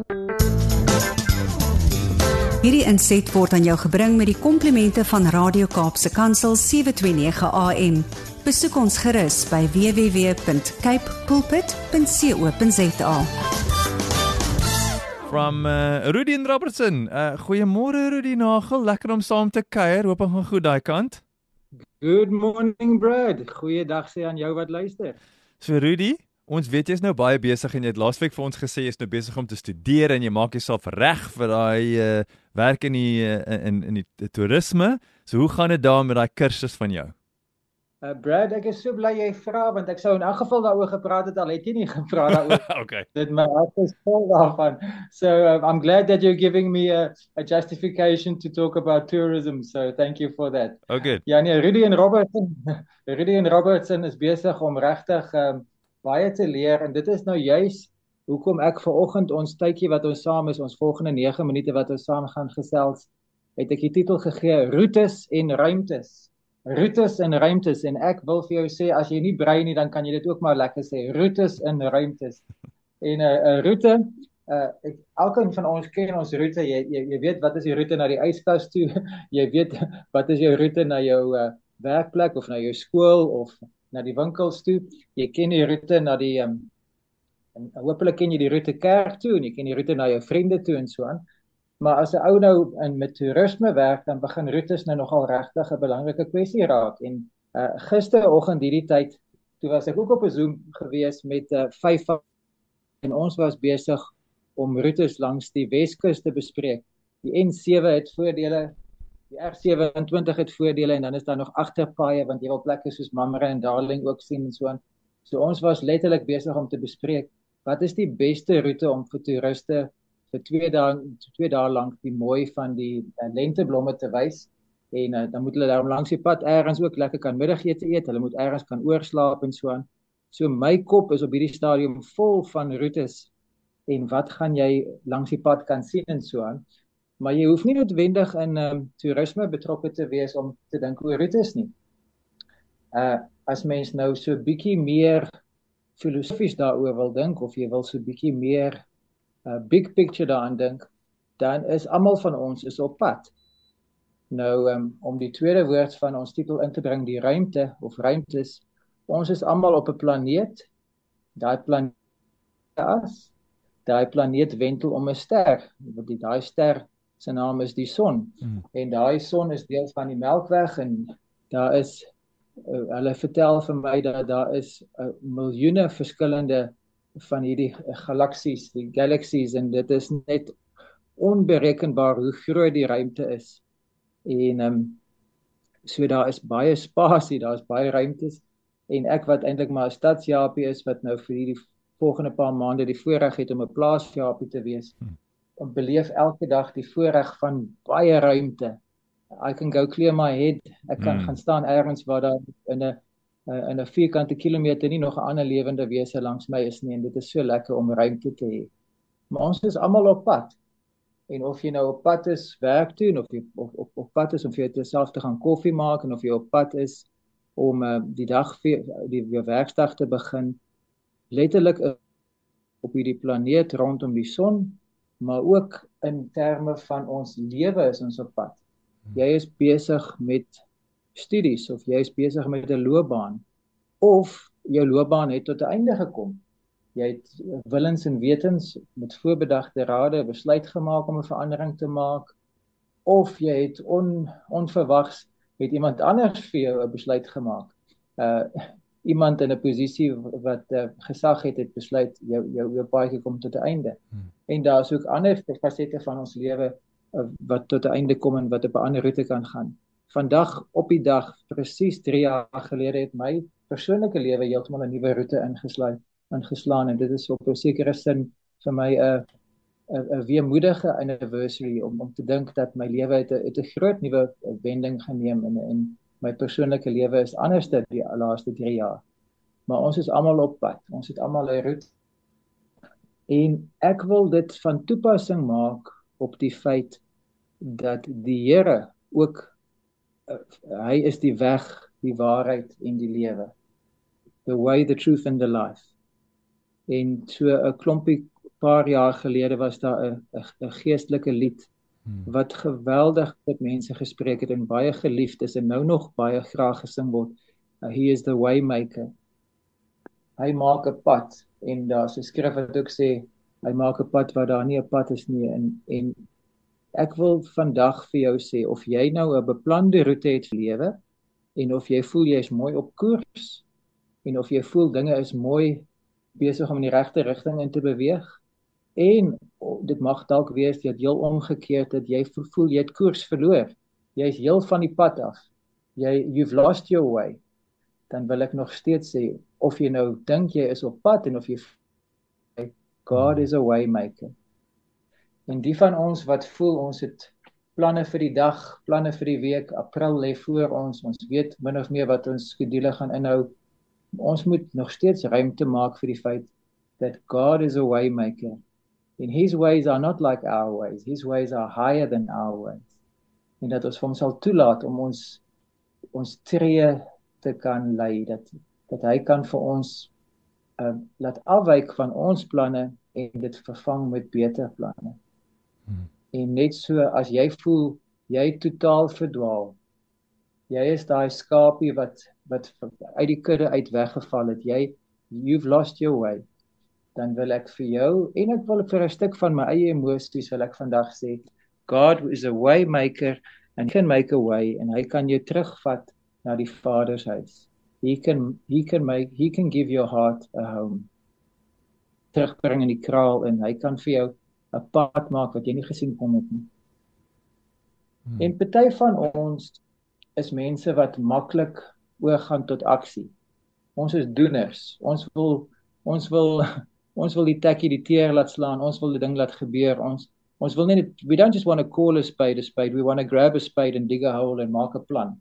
Hierdie inset word aan jou gebring met die komplimente van Radio Kaapse Kansel 729 AM. Besoek ons gerus by www.capepulpit.co.za. From Rudy en Robertson. Goeiemôre Rudy Nagel, lekker om saam te kuier. Hoop gaan goed daai kant. Good morning, Brad. Goeiedag sê aan jou wat luister. So Rudy, ons weet jy is nou baie besig en jy het laasweek vir ons gesê jy is nou besig om te studeer en jy maak jouself reg vir daai werk in die toerisme. So hoe gaan dit daar met daai kursus van jou? Brad, ek is so bly jy vra, want ek sou in elk geval daaroor gepraat het, al het jy nie gevra daaroor. Okay. Dit my hart is vol daarvan. So I'm glad that you're giving me a justification to talk about tourism. So thank you for that. Oh, good. Ja nee, Rudy en Robertson is besig om regtig baie te leer, en dit is nou juis hoekom ek vanoggend ons tydjie wat ons saam is, ons volgende 9 minute wat ons saam gaan gesels, het ek die titel gegee, Roetes en Ruimtes. Roetes en ruimtes, en ek wil vir jou sê, as jy nie brei nie, dan kan jy dit ook maar lekker sê, roetes en ruimtes. En 'n roete, elkeen van ons ken ons roete, jy weet wat is die roete na die yskas toe, jy weet wat is jou roete na jou werkplek, of na jou skool, of na die winkels toe, jy ken die roete na die, en hopelik ken jy die roete kerk toe, en jy ken die roete na jou vriende toe, en so aan. Maar as 'n ou nou met toerisme werk, dan begin roetes nou nogal regtig 'n belangrike kwessie raak. En gisteroggend hierdie tyd, toe was ek ook op 'n Zoom gewees met 5 en ons was besig om roetes langs die Weskus te bespreek. Die N7 het voordele, die R27 het voordele, en dan is daar nog agterpaaie, want jy wil plekke soos Mamre en Darling ook sien en so aan. So ons was letterlik besig om te bespreek, wat is die beste roete om vir toeriste vir 2 dae lank die mooi van die lenteblomme te wys, en dan moet hulle daarom langs die pad ergens ook lekker kan middagete eet, hulle moet ergens kan oorslaap en so aan. So my kop is op hierdie stadium vol van roetes, en wat gaan jy langs die pad kan sien en so aan. Maar jy hoef nie noodwendig in toerisme betrokke te wees om te dink oor roetes nie. As mens nou so bietjie meer filosofies daaroor wil dink, of jy wil so bietjie meer big picture daaraan dink, dan is almal van ons is op pad. Nou, om die tweede woord van ons titel in te bring, die ruimte of ruimtes, ons is almal op 'n planeet, daai planeet wentel om 'n ster, daai ster se naam is die son, en daai son is deel van die Melkweg, en daar is, hulle vertel vir my dat daar is miljoene verskillende van hierdie galaksies, die galaxies, en dit is net onberekenbaar hoe groot die ruimte is. En so daar is baie spasie, daar is baie ruimtes, en ek wat eintlik maar 'n stadsjapie is, wat nou vir hierdie volgende paar maande die voorreg het om 'n plaasjapie te wees, om beleef elke dag die voorreg van baie ruimte. I can go clear my head, ek kan gaan staan ergens waar daar in 'n vierkante kilometer nie nog 'n ander lewende wese langs my is nie, en dit is so lekker om ruimte te hê. Maar ons is almal op pad, en of jy nou op pad is werk toe, en of jy op pad is om vir jouself te gaan koffie maak, en of jy op pad is om die werkdag te begin, letterlik op hierdie planeet rondom die son, maar ook in terme van ons lewe is ons op pad. Jy is besig met studies, of jy is besig met 'n loopbaan, of jou loopbaan het tot 'n einde gekom. Jy het willens en wetens met voorbedagte rade besluit gemaak om 'n verandering te maak, of jy het onverwags met iemand anders vir jou 'n besluit gemaak. Iemand in 'n posisie wat gesag het besluit jou paadjie kom tot 'n einde. En daar is ook ander fasette van ons lewe wat tot 'n einde kom en wat op 'n ander roete kan gaan. Vandag op die dag, presies 3 jaar gelede, het my persoonlike lewe heeltemal 'n nuwe roete ingeslaan, en dit is op 'n sekere sin vir my 'n weemoedige anniversary om te dink dat my lewe het 'n groot nuwe wending geneem, en my persoonlike lewe is anders die laaste 3 jaar. Maar ons is almal op pad, ons het almal 'n roete. En ek wil dit van toepassing maak op die feit dat die Here ook, hy is die weg, die waarheid en die lewe. The way, the truth and the life. En so 'n klompie paar jaar gelede was daar 'n geestelike lied wat geweldig met mense gespreek het en baie geliefd is en nou nog baie graag gesing word. He is the waymaker. Hy maak 'n pad en daar's 'n skrif wat ook sê hy maak 'n pad waar daar nie 'n pad is nie en ek wil vandag vir jou sê of jy nou 'n beplande roete het vir lewe en of jy voel jy is mooi op koers en of jy voel dinge is mooi besig om in die regte rigting in te beweeg en dit mag dalk wees dat heel omgekeerd dat jy voel jy het koers verloor. Jy is heel van die pad af. You've lost your way. Dan wil ek nog steeds sê of jy nou dink jy is op pad en of jy God is a waymaker. En die van ons wat voel ons het planne vir die dag, planne vir die week, April lê voor ons weet min of meer wat ons skedule gaan inhou. Ons moet nog steeds ruimte maak vir die feit that God is a waymaker. And his ways are not like our ways. His ways are higher than our ways. En dat ons vir hom sal toelaat om ons tree te kan lei, dat hy kan vir ons laat afwyk van ons planne en dit vervang met beter planne. En net so as jy voel jy totaal verdwaal, jy is daai skapie wat uit die kudde uit weggeval het, you've lost your way, dan wil ek vir jou, en ek wil vir 'n stuk van my eie emosies wil ek vandag sê, God is a way maker and he can make a way en hy kan jou terugvat na die Vader se huis. He can give your heart a home. Terugbring in die kraal en hy kan vir jou 'n pad maak wat jy nie gesien kon het nie. En party van ons is mense wat maklik oorgaan tot aksie. Ons is doeners. Ons wil die tekkie die teer laat slaan. Ons wil die ding laat gebeur. Ons wil nie, we don't just want to call a spade. We want to grab a spade and dig a hole en maak 'n plan.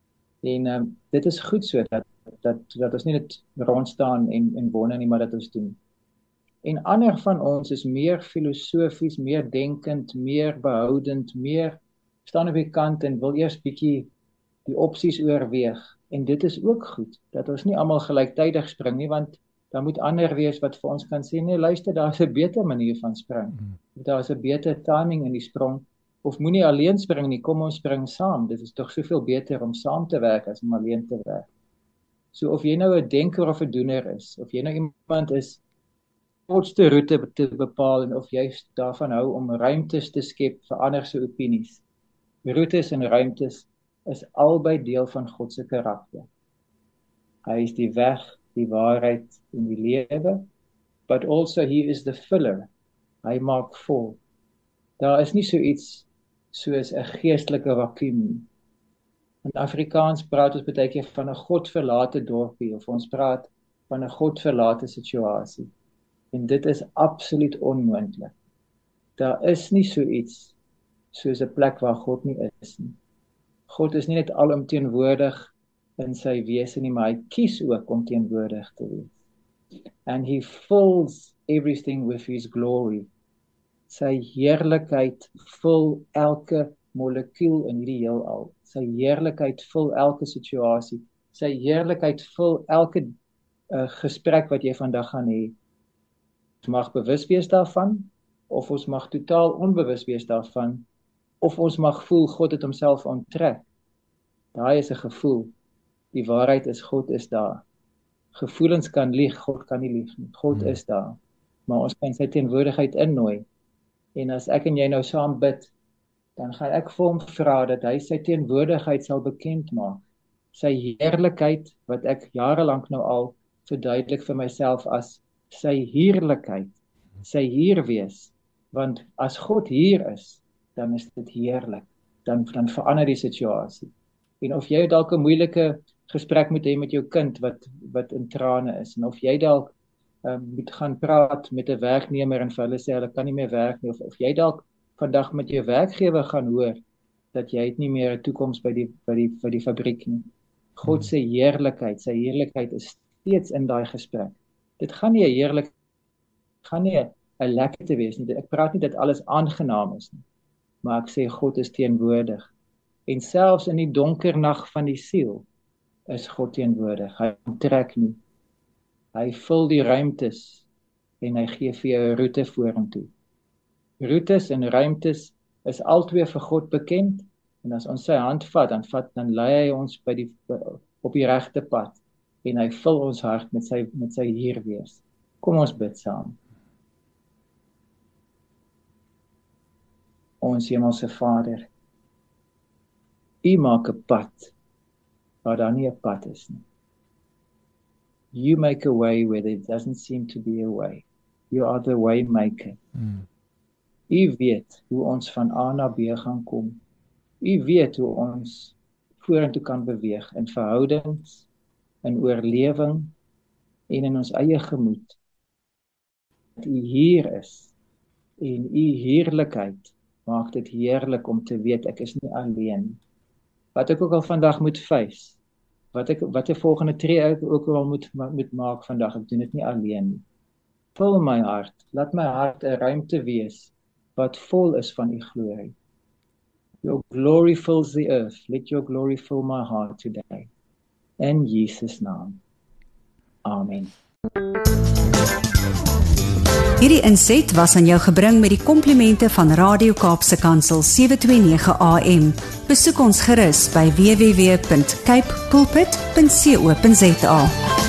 En dit is goed so dat ons nie net rond staan en wonder nie, maar dat ons doen. En ander van ons is meer filosofies, meer denkend, meer behoudend, meer staan op die kant en wil eers bietjie die opsies oorweeg. En dit is ook goed, dat ons nie almal gelyktydig spring nie, want daar moet ander wees wat vir ons kan sê, nee, luister, daar is 'n beter manier van spring. Daar is 'n beter timing in die sprong. Of moenie alleen spring nie, kom ons spring saam. Dit is tog soveel beter om saam te werk as om alleen te werk. So of jy nou 'n denker of 'n doener is, of jy nou iemand is kortste roete te bepaal en of jy daarvan hou om ruimtes te skep vir ander se opinies. Roetes en ruimtes is albei deel van God se karakter. Hy is die weg, die waarheid en die lewe, but also he is the filler. Hy maak vol. Daar is nie so iets soos 'n geestelike vakuum nie. In Afrikaans praat ons baie keer van 'n godverlate dorpie of ons praat van 'n godverlate situasie. En dit is absoluut onmoontlik. Daar is nie so iets soos 'n plek waar God nie is nie. God is nie net alomteenwoordig in sy wese nie, maar hy kies ook om teenwoordig te wees. And he fills everything with his glory. Sy heerlikheid vul elke molekuul in hierdie heelal. Sy heerlikheid vul elke situasie. Sy heerlikheid vul elke gesprek wat jy vandag gaan hê. Ons mag bewus wees daarvan, of ons mag totaal onbewus wees daarvan, of ons mag voel God het homself onttrek. Daai is 'n gevoel. Die waarheid is God is daar. Gevoelens kan lieg, God kan nie lieg nie. God is daar. Maar ons kan sy teenwoordigheid innooi. En as ek en jy nou saam bid, dan gaan ek vir hom vra dat hy sy teenwoordigheid sal bekend maak. Sy heerlikheid wat ek jarelank nou al verduidelik vir myself as sy heerlikheid, sy hier wees. Want as God hier is, dan is dit heerlik. Dan verander die situasie. En of jy dalk 'n moeilike gesprek moet hê met jou kind wat in trane is, en of jy dalk moet gaan praat met 'n werknemer en vir hulle sê hulle kan nie meer werk nie, of jy dalk vandag met jou werkgewer gaan hoor dat jy het nie meer 'n toekoms by die fabriek nie. God se heerlikheid, sy heerlikheid is steeds in daai gesprek. Dit gaan nie 'n lekker te wees nie. Ek praat nie dat alles aangenaam is nie, maar ek sê God is teenwoordig. En selfs in die donker nag van die siel is God teenwoordig. Hy trek nie. Hy vul die ruimtes en hy gee vir jou 'n roete vorentoe. Roetes en ruimtes is albei vir God bekend, en as ons sy hand vat, dan lei hy ons op die regte pad, en hy vul ons hart met sy hier wees. Kom ons bid saam. Ons hemelse Vader, U maak 'n pad waar daar nie 'n pad is nie. You make a way where there doesn't seem to be a way. You are the way maker. U weet hoe ons van A na B gaan kom. U weet hoe ons vorentoe kan beweeg in verhoudings, in oorlewing en in ons eie gemoed. Dat U hier is en U heerlikheid maak dit heerlik om te weet ek is nie alleen. Wat ek ook al vandag moet face, wat 'n volgende tree ek ook al moet maak vandag, ek doen dit nie alleen nie. Vul my hart, laat my hart 'n ruimte wees wat vol is van U glorie. Your glory fills the earth. Let your glory fill my heart today. In Jesus' naam. Amen. Hierdie inset was aan jou gebring met die komplimente van Radio Kaapse Kansel 729 AM. Besoek ons gerus by www.cape pulpit.co.za.